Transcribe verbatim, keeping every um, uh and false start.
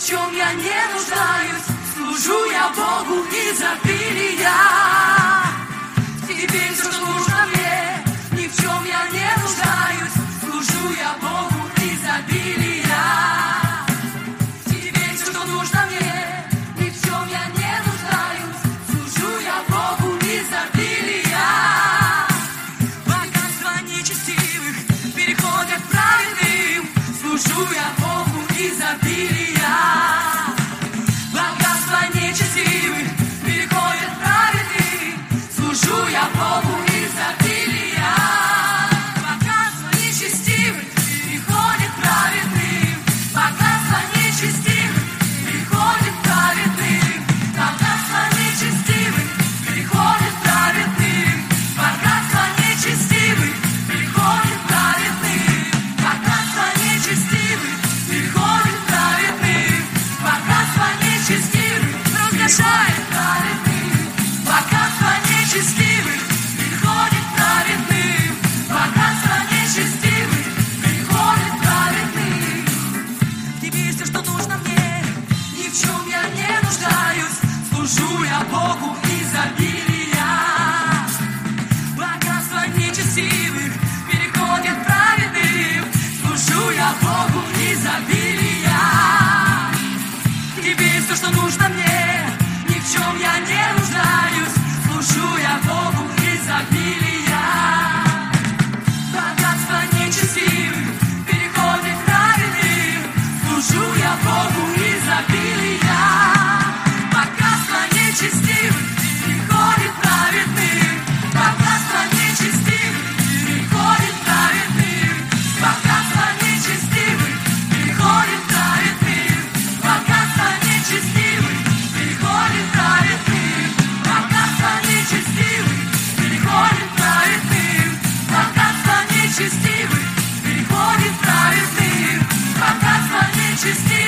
чем я не нуждаюсь. Служу я Богу изобилия. Теперь все, что нужно мне, ни в чем я не нуждаюсь. Служу я Богу изобилия. Теперь все, что нужно мне, ни в чем я не нуждаюсь. Служу я Богу изобилия. Богатство нечестивых переходят праведным. Служу я Богу изобилия. Богатство нечестивых переходят праведным. Служу я Богу изобилия. Богатство нечестивых переходит праведным. Богатство нечестивых переходит праведным. Богатство нечестивых переходит праведным. Богатство нечестивых переходит праведным. Богатство нечестивых переходит праведным. Богатство нечестивых разглашает праведным. Богатство нечестивых переходит праведным. Богатство нечестивых переходит праведным. Теперь все, что нужно мне, ни в чем я не нуждаюсь. Служу я Богу изобилия. Богатство нечестивых переходит праведным. Служу я Богу изобилия. Теперь все, что нужно мне, ни в чем я не нуждаюсь. Служу я Богу изобилия. Богатство нечестивых переходит праведным. Служу я Богу изобилия. Богатство нечестивых переходит праведным. Богатство нечестивых переходит праведным. Богатство нечестивых переходит праведным. Богатство нечестивых переходит праведным. Богатство нечестивых переходит праведным. Богатство нечестивых переходит праведным. Богатство нечестивых